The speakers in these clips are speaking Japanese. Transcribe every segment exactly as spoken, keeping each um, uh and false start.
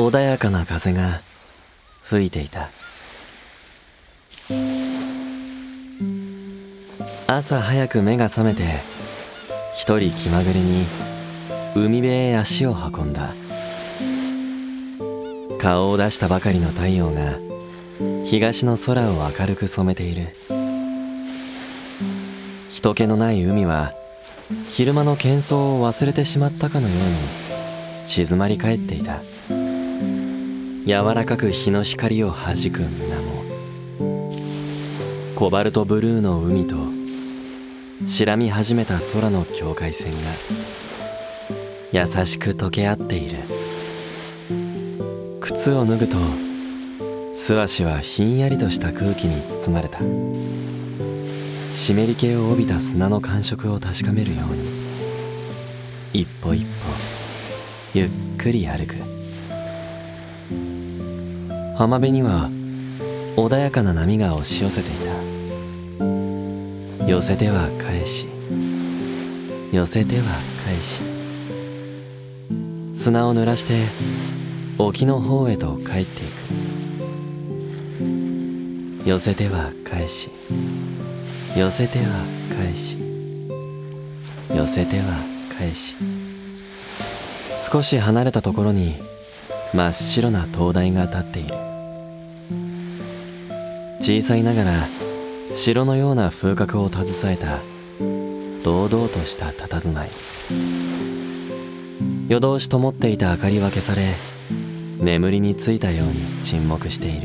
穏やかな風が吹いていた。朝早く目が覚めて一人気まぐれに海辺へ足を運んだ。顔を出したばかりの太陽が東の空を明るく染めている。人気のない海は昼間の喧騒を忘れてしまったかのように静まり返っていた。柔らかく日の光をはじく水面、コバルトブルーの海と白み始めた空の境界線が優しく溶け合っている。靴を脱ぐと素足はひんやりとした空気に包まれた。湿り気を帯びた砂の感触を確かめるように一歩一歩ゆっくり歩く。浜辺には穏やかな波が押し寄せていた。寄せては返し、寄せては返し、砂を濡らして沖の方へと帰っていく。寄せては返し、寄せては返し、寄せては返し。少し離れたところに真っ白な灯台が立っている。小さいながら城のような風格を携えた堂々とした佇まい。夜通し灯っていた明かりは消され、眠りについたように沈黙している。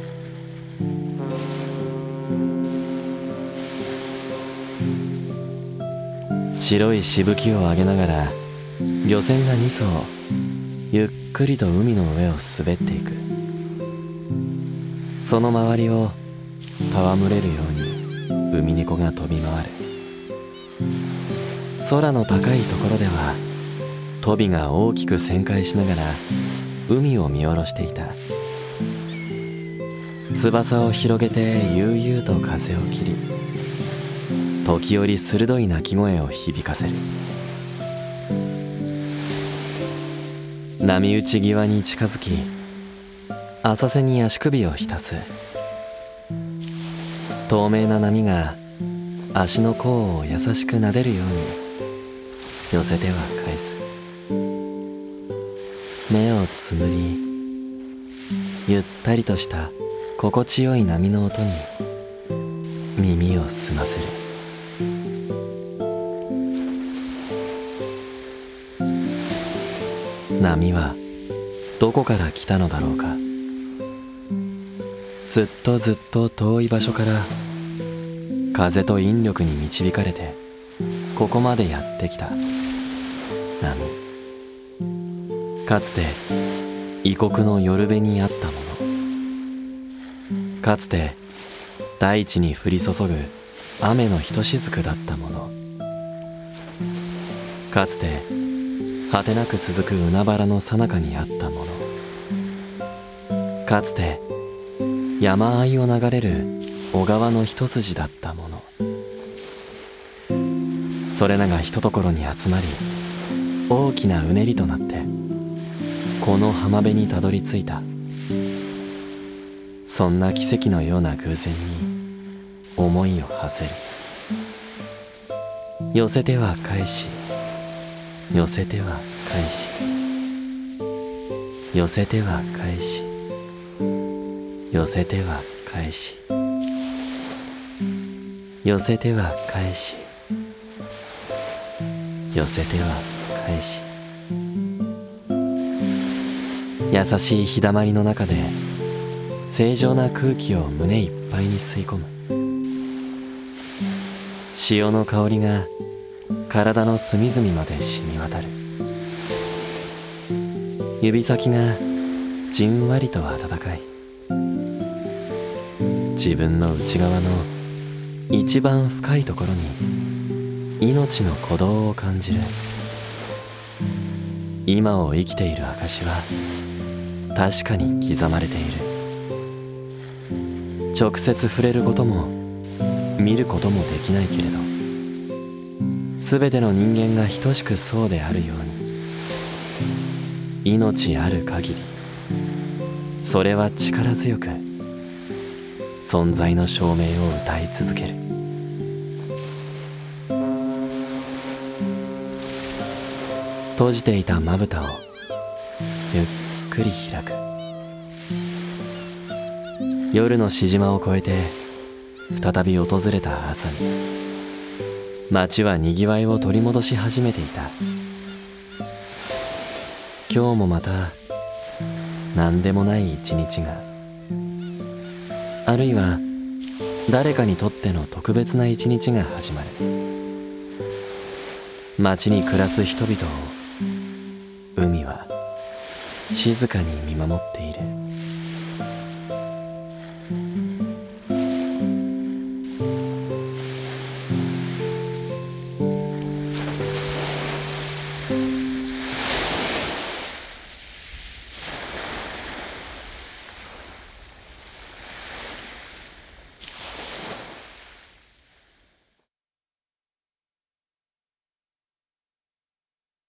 白いしぶきを上げながら漁船がに艘ゆっくりと海の上を滑っていく。その周りを戯れるように海猫が飛び回る。空の高いところではトビが大きく旋回しながら海を見下ろしていた。翼を広げて悠々と風を切り、時折鋭い鳴き声を響かせる。波打ち際に近づき、浅瀬に足首を浸す。透明な波が足の甲を優しく撫でるように寄せては返す。目をつむり、ゆったりとした心地よい波の音に耳を澄ませる。波はどこから来たのだろうか。ずっとずっと遠い場所から風と引力に導かれてここまでやってきた波。かつて異国の夜辺にあったもの、かつて大地に降り注ぐ雨のひとしずくだったもの、かつて果てなく続く海原の最中にあったもの、かつて山あいを流れる小川の一筋だったもの、それらがひとところに集まり大きなうねりとなってこの浜辺にたどり着いた。そんな奇跡のような偶然に思いを馳せる。寄せては返し、寄せては返し、寄せては返し、寄せては返し、寄せては返し、寄せては返し。優しい日だまりの中で清浄な空気を胸いっぱいに吸い込む。潮の香りが体の隅々まで染み渡る。指先がじんわりと温かい。自分の内側の一番深いところに命の鼓動を感じる。今を生きている証は確かに刻まれている。直接触れることも見ることもできないけれど、すべての人間が等しくそうであるように、命ある限りそれは力強く存在の証明を歌い続ける。閉じていたまぶたをゆっくり開く。夜のしじまを越えて再び訪れた朝に、街はにぎわいを取り戻し始めていた。今日もまた何でもない一日が、あるいは誰かにとっての特別な一日が始まる。街に暮らす人々を海は静かに見守って